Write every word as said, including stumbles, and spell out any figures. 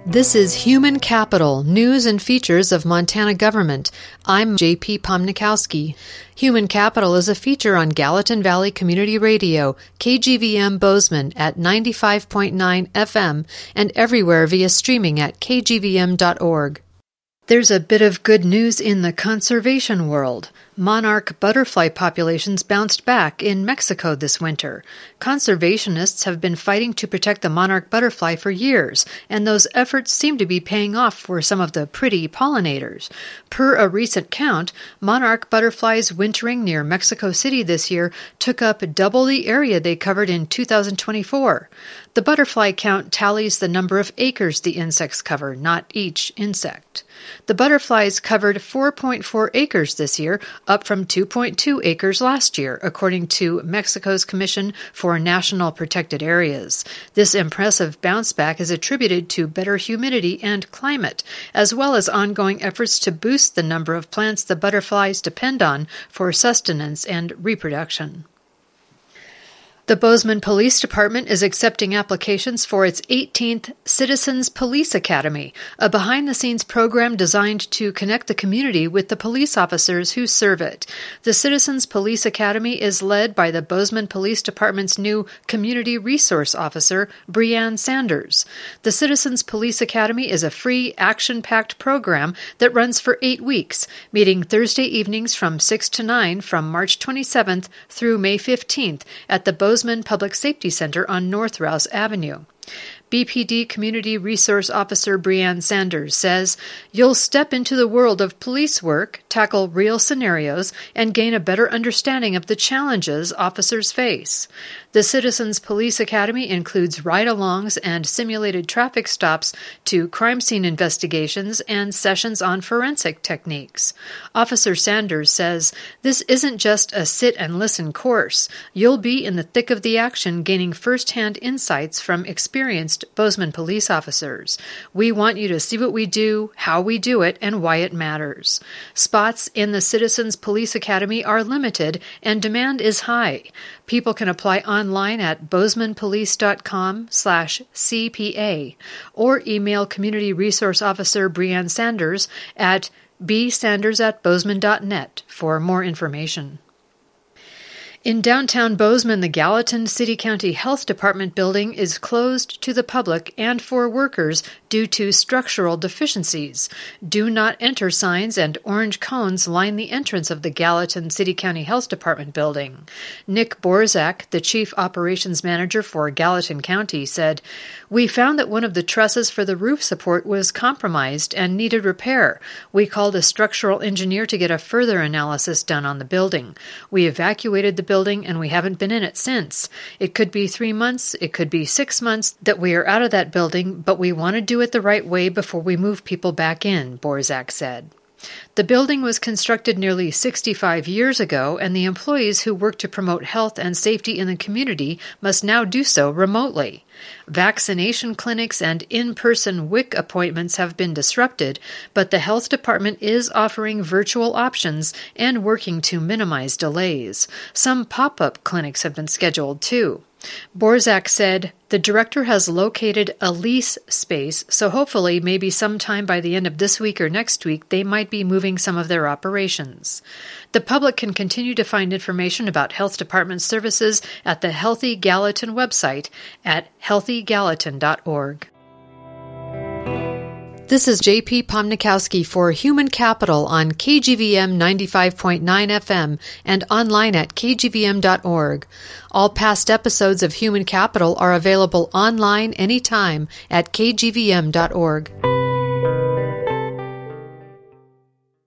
This is Human Capital, News and Features of Montana Government. I'm J P Pomnikowski. Human Capital is a feature on Gallatin Valley Community Radio, K G V M Bozeman at ninety-five point nine F M and everywhere via streaming at k g v m dot org. There's a bit of good news in the conservation world. Monarch butterfly populations bounced back in Mexico this winter. Conservationists have been fighting to protect the monarch butterfly for years, and those efforts seem to be paying off for some of the pretty pollinators. Per a recent count, monarch butterflies wintering near Mexico City this year took up double the area they covered in two thousand twenty-four. The butterfly count tallies the number of acres the insects cover, not each insect. The butterflies covered four point four acres this year, up from two point two acres last year, according to Mexico's Commission for National Protected Areas. This impressive bounce back is attributed to better humidity and climate, as well as ongoing efforts to boost the number of plants the butterflies depend on for sustenance and reproduction. The Bozeman Police Department is accepting applications for its eighteenth Citizens Police Academy, a behind-the-scenes program designed to connect the community with the police officers who serve it. The Citizens Police Academy is led by the Bozeman Police Department's new Community Resource Officer, Breanne Sanders. The Citizens Police Academy is a free, action-packed program that runs for eight weeks, meeting Thursday evenings from six to nine from March twenty-seventh through May fifteenth at the Bozeman Public Safety Center on North Rouse Avenue. B P D Community Resource Officer Breanne Sanders says, "You'll step into the world of police work, tackle real scenarios, and gain a better understanding of the challenges officers face." The Citizens Police Academy includes ride-alongs and simulated traffic stops to crime scene investigations and sessions on forensic techniques. Officer Sanders says, "This isn't just a sit-and-listen course. You'll be in the thick of the action, gaining first-hand insights from experienced Bozeman police officers. We want you to see what we do, how we do it, and why it matters." Spots in the Citizens Police Academy are limited, and demand is high. People can apply online at bozemanpolice.com slash CPA or email Community Resource Officer Breanne Sanders at bsanders at bozeman dot net for more information. In downtown Bozeman, the Gallatin City County Health Department building is closed to the public and for workers due to structural deficiencies. Do not enter signs and orange cones line the entrance of the Gallatin City County Health Department building. Nick Borzak, the Chief Operations Manager for Gallatin County, said, "We found that one of the trusses for the roof support was compromised and needed repair. We called a structural engineer to get a further analysis done on the building. We evacuated the building and we haven't been in it since. It could be three months, it could be six months that we are out of that building, but we want to do it the right way before we move people back in," Borzak said. The building was constructed nearly sixty-five years ago, and the employees who work to promote health and safety in the community must now do so remotely. Vaccination clinics and in-person W I C appointments have been disrupted, but the health department is offering virtual options and working to minimize delays. Some pop-up clinics have been scheduled, too. Borzak said, "The director has located a lease space, so hopefully maybe sometime by the end of this week or next week they might be moving some of their operations." The public can continue to find information about health department services at the Healthy Gallatin website at healthy gallatin dot org. This is J P Pomnikowski for Human Capital on K G V M ninety-five point nine F M and online at k g v m dot org. All past episodes of Human Capital are available online anytime at k g v m dot org.